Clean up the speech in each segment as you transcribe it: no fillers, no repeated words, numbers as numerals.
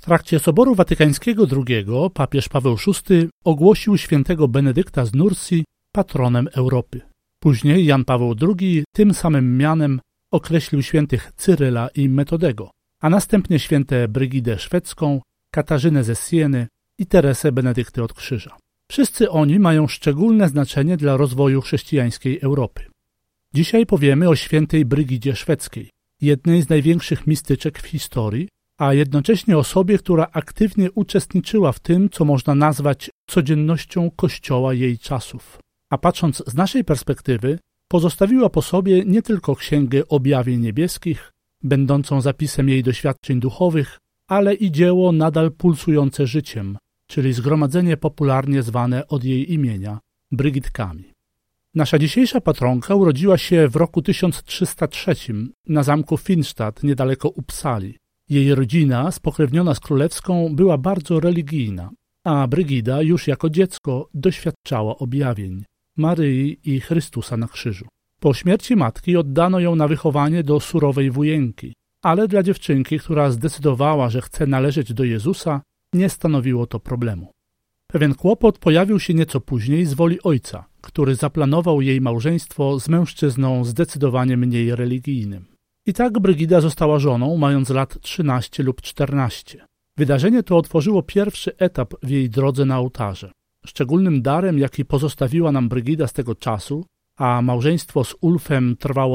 W trakcie Soboru Watykańskiego II papież Paweł VI ogłosił świętego Benedykta z Nursi patronem Europy. Później Jan Paweł II tym samym mianem określił świętych Cyryla i Metodego, a następnie święte Brygidę Szwedzką, Katarzynę ze Sieny i Teresę Benedykty od Krzyża. Wszyscy oni mają szczególne znaczenie dla rozwoju chrześcijańskiej Europy. Dzisiaj powiemy o świętej Brygidzie Szwedzkiej, jednej z największych mistyczek w historii, a jednocześnie osobie, która aktywnie uczestniczyła w tym, co można nazwać codziennością Kościoła jej czasów. A patrząc z naszej perspektywy, pozostawiła po sobie nie tylko Księgę Objawień Niebieskich, będącą zapisem jej doświadczeń duchowych, ale i dzieło nadal pulsujące życiem, czyli zgromadzenie popularnie zwane od jej imienia Brygitkami. Nasza dzisiejsza patronka urodziła się w roku 1303 na zamku Finnstadt niedaleko Uppsali. Jej rodzina, spokrewniona z królewską, była bardzo religijna, a Brygida już jako dziecko doświadczała objawień Maryi i Chrystusa na krzyżu. Po śmierci matki oddano ją na wychowanie do surowej wujenki, ale dla dziewczynki, która zdecydowała, że chce należeć do Jezusa, nie stanowiło to problemu. Pewien kłopot pojawił się nieco później z woli ojca, który zaplanował jej małżeństwo z mężczyzną zdecydowanie mniej religijnym. I tak Brygida została żoną, mając lat 13 lub 14. Wydarzenie to otworzyło pierwszy etap w jej drodze na ołtarze. Szczególnym darem, jaki pozostawiła nam Brygida z tego czasu, a małżeństwo z Ulfem trwało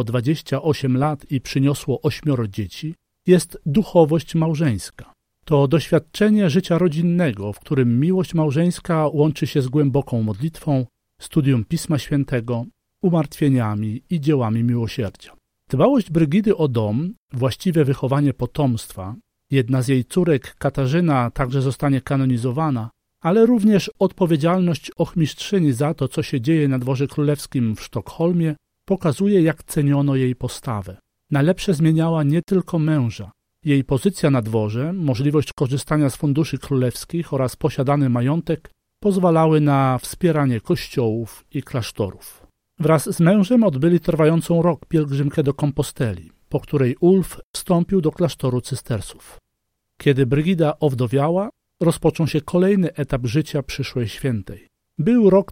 28 lat i przyniosło 8 dzieci, jest duchowość małżeńska. To doświadczenie życia rodzinnego, w którym miłość małżeńska łączy się z głęboką modlitwą, studium Pisma Świętego, umartwieniami i dziełami miłosierdzia. Dbałość Brygidy o dom, właściwe wychowanie potomstwa, jedna z jej córek, Katarzyna, także zostanie kanonizowana, ale również odpowiedzialność ochmistrzyni za to, co się dzieje na dworze królewskim w Sztokholmie, pokazuje, jak ceniono jej postawę. Na lepsze zmieniała nie tylko męża. Jej pozycja na dworze, możliwość korzystania z funduszy królewskich oraz posiadany majątek pozwalały na wspieranie kościołów i klasztorów. Wraz z mężem odbyli trwającą rok pielgrzymkę do Komposteli, po której Ulf wstąpił do klasztoru cystersów. Kiedy Brygida owdowiała, rozpoczął się kolejny etap życia przyszłej świętej. Był rok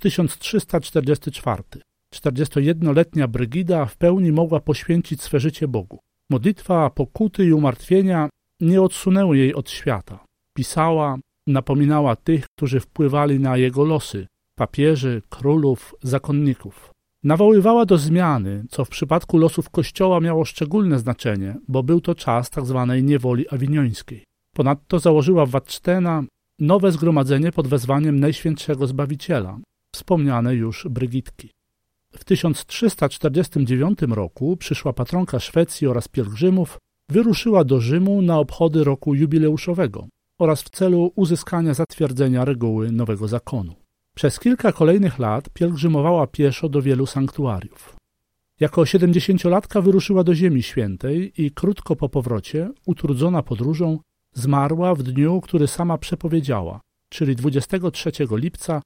1344. 41-letnia Brygida w pełni mogła poświęcić swe życie Bogu. Modlitwa, pokuty i umartwienia nie odsunęły jej od świata. Pisała, napominała tych, którzy wpływali na jego losy, papieży, królów, zakonników. Nawoływała do zmiany, co w przypadku losów Kościoła miało szczególne znaczenie, bo był to czas tzw. niewoli awiniońskiej. Ponadto założyła w Vadstena nowe zgromadzenie pod wezwaniem Najświętszego Zbawiciela, wspomniane już Brygitki. W 1349 roku przyszła patronka Szwecji oraz pielgrzymów wyruszyła do Rzymu na obchody roku jubileuszowego oraz w celu uzyskania zatwierdzenia reguły nowego zakonu. Przez kilka kolejnych lat pielgrzymowała pieszo do wielu sanktuariów. Jako 70-latka wyruszyła do Ziemi Świętej i krótko po powrocie, utrudzona podróżą, zmarła w dniu, który sama przepowiedziała, czyli 23 lipca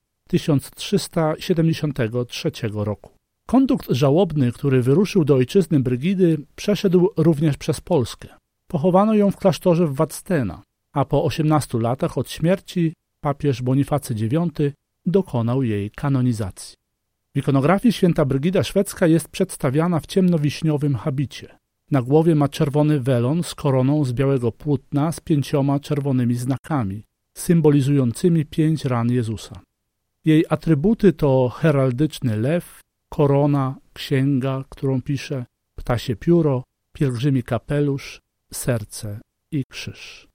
1373 roku. Kondukt żałobny, który wyruszył do ojczyzny Brygidy, przeszedł również przez Polskę. Pochowano ją w klasztorze w Vadstena, a po 18 latach od śmierci papież Bonifacy IX dokonał jej kanonizacji. W ikonografii święta Brygida Szwedzka jest przedstawiana w ciemnowiśniowym habicie. Na głowie ma czerwony welon z koroną z białego płótna z 5 czerwonymi znakami, symbolizującymi 5 ran Jezusa. Jej atrybuty to heraldyczny lew, korona, księga, którą pisze, ptasie pióro, pielgrzymi kapelusz, serce i krzyż.